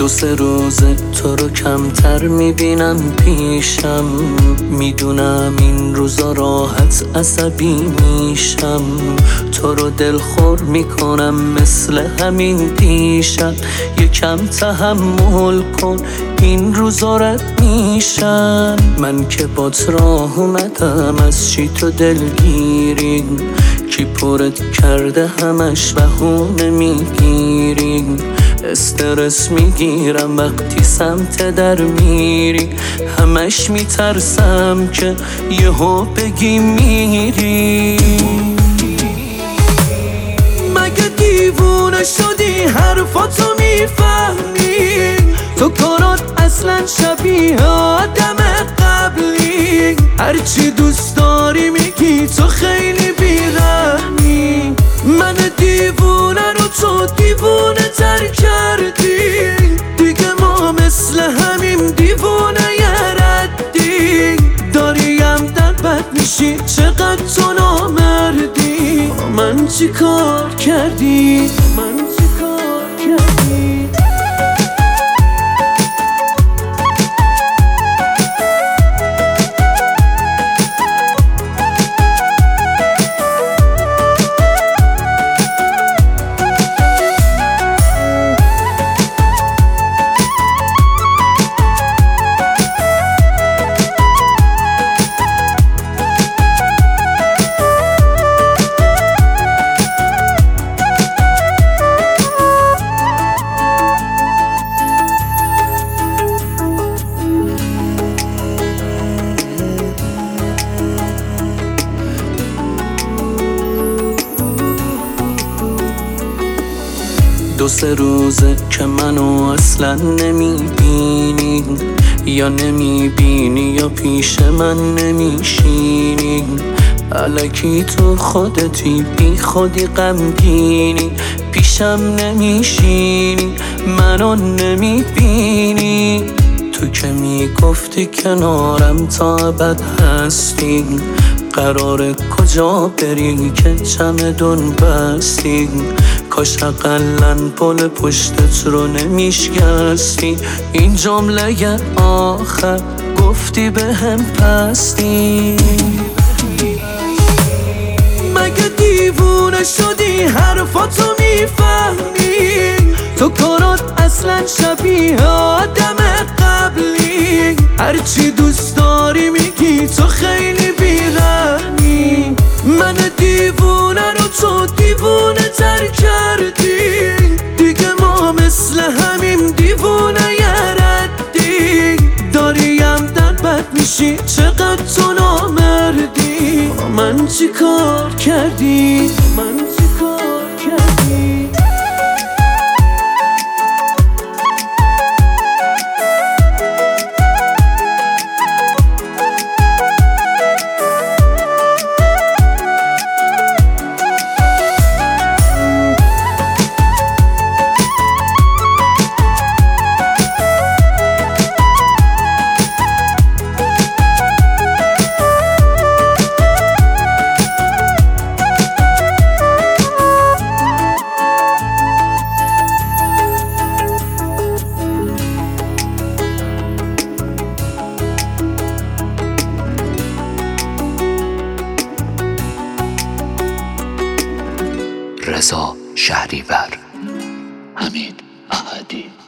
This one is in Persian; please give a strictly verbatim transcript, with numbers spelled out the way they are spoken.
دو سه روزه تو رو کمتر میبینم پیشم، میدونم این روزا راحت عصبی میشم، تو رو دلخور میکنم مثل همین دیشب، یکم تحمل کن این روزا رد میشم. من که بات راه اومدم از چی تو دلگیری، کی پرت کرده همش بهونه میگیری، استرس میگیرم وقتی سمت در میری، همش میترسم که یهو بگی میری. مگه دیوونه شدی حرفاتو میفهمی؟ تو کارات اصلا شبیه آدم قبلی، هرچی دوست داری میگی تو خیلی بی‌رحمی. من دیوونه رو تو دیوونه تر کردی، دیگه ما مثل همیم دیوونه یه ردی، داریم در بد میشی چقدر تو نامردی. من چی کار کردی؟ من چی کار کردی؟ دو سه روزه که منو اصلا نمیبینی، یا نمیبینی یا پیش من نمیشینی، الکی تو خودتی بی خودی غمگینی، پیشم نمیشینی منو نمیبینی. تو که میگفتی کنارم تا ابد هستی، قراره کجا بری که چمدون بستی؟ کاش اقلن پل پشتت رو نمیشکستی. این جمله آخر گفتی به هم پستی. مگه دیوونه شدی حرفاتو میفهمی؟ تو کارات اصلا شبیه آدم قبلی، هرچی دوست داری میگی تو خیلی بی‌رحمی. من دیوونه رو تو دیوونه تر کردی، دیگه ما مثل همیم دیوونه یه ردی، داریم در بد میشی چقدر تو نامردی. من چی کار کردی؟ من چی کار کردی؟ رضا شهریور، حمید احدی.